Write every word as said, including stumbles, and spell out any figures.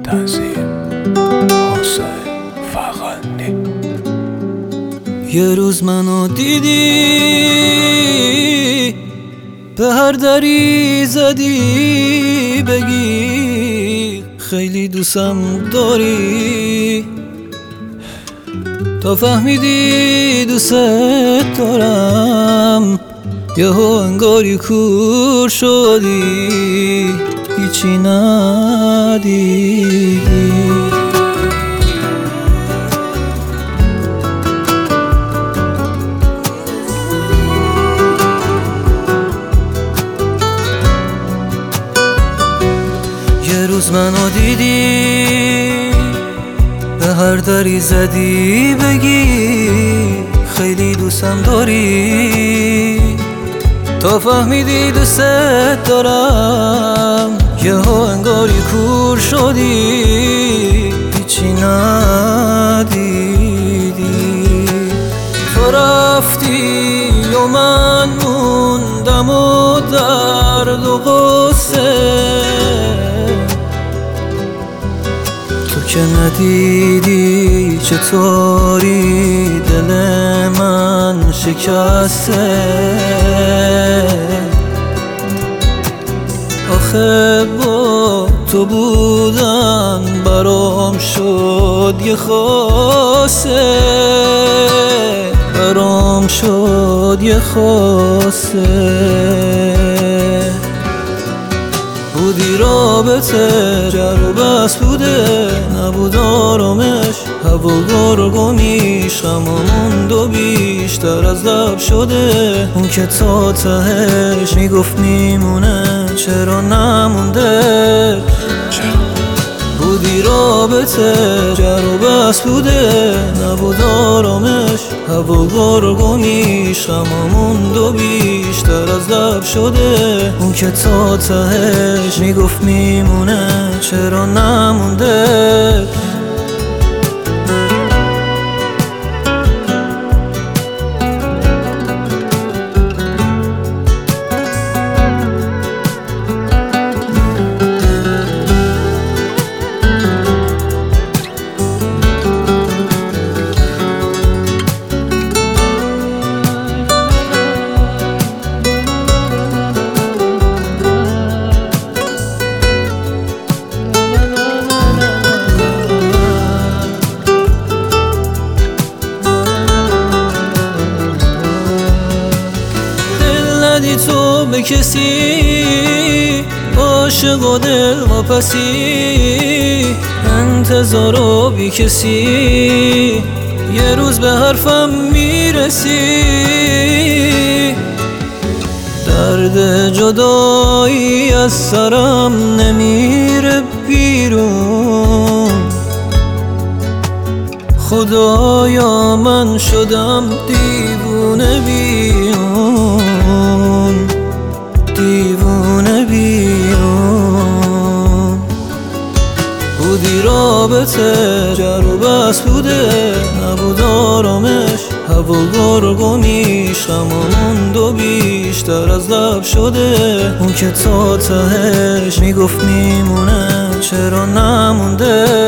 تنظیم حسین فغانی. یه روز منو دیدی، به هر دری زدی بگی خیلی دوستم داری، تا فهمیدی دوست دارم یهو انگاری کور شدی، هیچی ندیدی. یه روز منو دیدی، به هر دری زدی بگی خیلی دوستم داری، تا فهمیدی دوست دارم یهو انگاری کور شدی، هیچی ندیدی. تو رفتی و من موندم و درد و غصه، تو که ندیدی چطوری دل من شکسته. آخه با تو بودن برام شد یه خاصه، برام شد یه خاصه. بودی رابطه جر و بس بوده، نبود آرامش، هوا گرگ میش غمامون دو بیشتر از لب شده. اون که تا تهش میگفت میمونه چرا نمونده. بودی رابطه جر و بس بوده، نبود آرامش، هوا گرگ میش غمامون دو بیشتر از لب شده. اون که تا تهش میگفت میمونه چرا نمونده. ندی تو به کسی، عاشق و دل واپسی، انتظار و بی کسی، یه روز به حرفم میرسی. درد جدایی از سرم نمیره بیرون، خدایا من شدم دیوونه بیون، دیوونه بیون. بودی رابطه جر و بس بوده، نبود آرامش، هوا گرگ میش غمامون دو بیشتر از لب شده. اون که تا تهش میگفت میمونه چرا نمونده.